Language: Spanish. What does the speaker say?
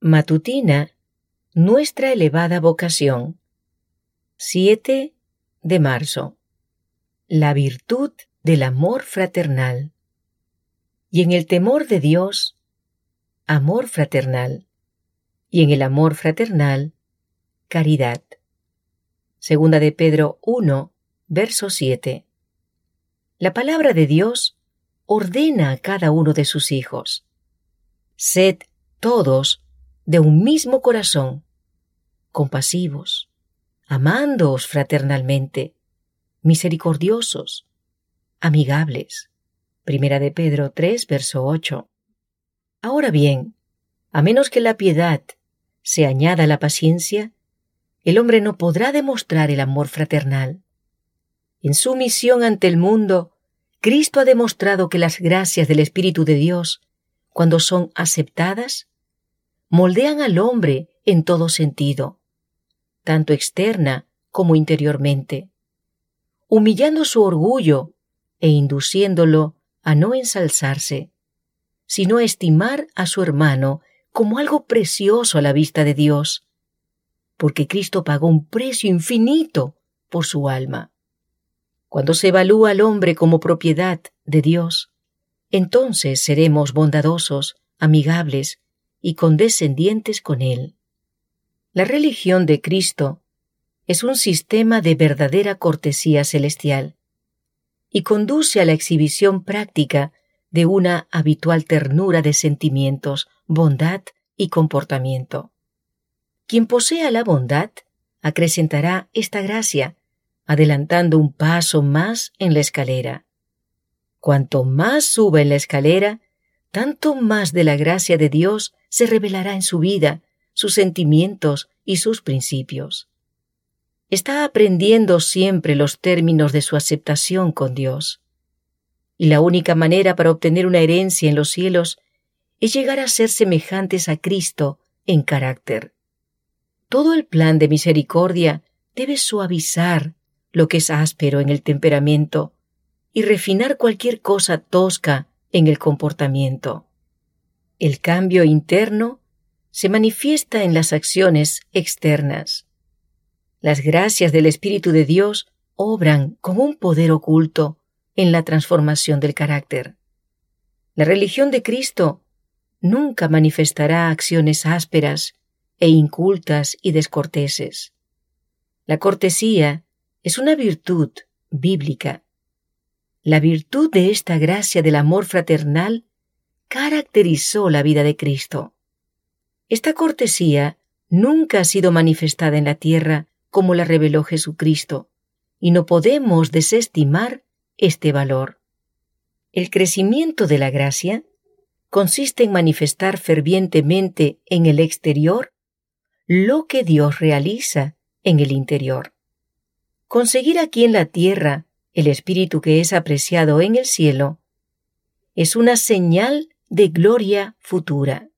Matutina, nuestra elevada vocación. 7 de marzo. La virtud del amor fraternal. Y en el temor de Dios, amor fraternal. Y en el amor fraternal, caridad. Segunda de Pedro 1, verso 7. La palabra de Dios ordena a cada uno de sus hijos. Sed todos de un mismo corazón, compasivos, amándoos fraternalmente, misericordiosos, amigables. Primera de Pedro 3, verso 8. Ahora bien, a menos que la piedad se añada a la paciencia, el hombre no podrá demostrar el amor fraternal. En su misión ante el mundo, Cristo ha demostrado que las gracias del Espíritu de Dios, cuando son aceptadas, moldean al hombre en todo sentido, tanto externa como interiormente, humillando su orgullo e induciéndolo a no ensalzarse, sino a estimar a su hermano como algo precioso a la vista de Dios, porque Cristo pagó un precio infinito por su alma. Cuando se evalúa al hombre como propiedad de Dios, entonces seremos bondadosos, amigables y condescendientes con Él. La religión de Cristo es un sistema de verdadera cortesía celestial y conduce a la exhibición práctica de una habitual ternura de sentimientos, bondad y comportamiento. Quien posea la bondad acrecentará esta gracia, adelantando un paso más en la escalera. Cuanto más suba en la escalera, tanto más de la gracia de Dios se revelará en su vida, sus sentimientos y sus principios. Está aprendiendo siempre los términos de su aceptación con Dios. Y la única manera para obtener una herencia en los cielos es llegar a ser semejantes a Cristo en carácter. Todo el plan de misericordia debe suavizar lo que es áspero en el temperamento y refinar cualquier cosa tosca en el comportamiento. El cambio interno se manifiesta en las acciones externas. Las gracias del Espíritu de Dios obran con un poder oculto en la transformación del carácter. La religión de Cristo nunca manifestará acciones ásperas e incultas y descorteses. La cortesía es una virtud bíblica. La virtud de esta gracia del amor fraternal caracterizó la vida de Cristo. Esta cortesía nunca ha sido manifestada en la tierra como la reveló Jesucristo, y no podemos desestimar este valor. El crecimiento de la gracia consiste en manifestar fervientemente en el exterior lo que Dios realiza en el interior. Conseguir aquí en la tierra el espíritu que es apreciado en el cielo es una señal de gloria futura.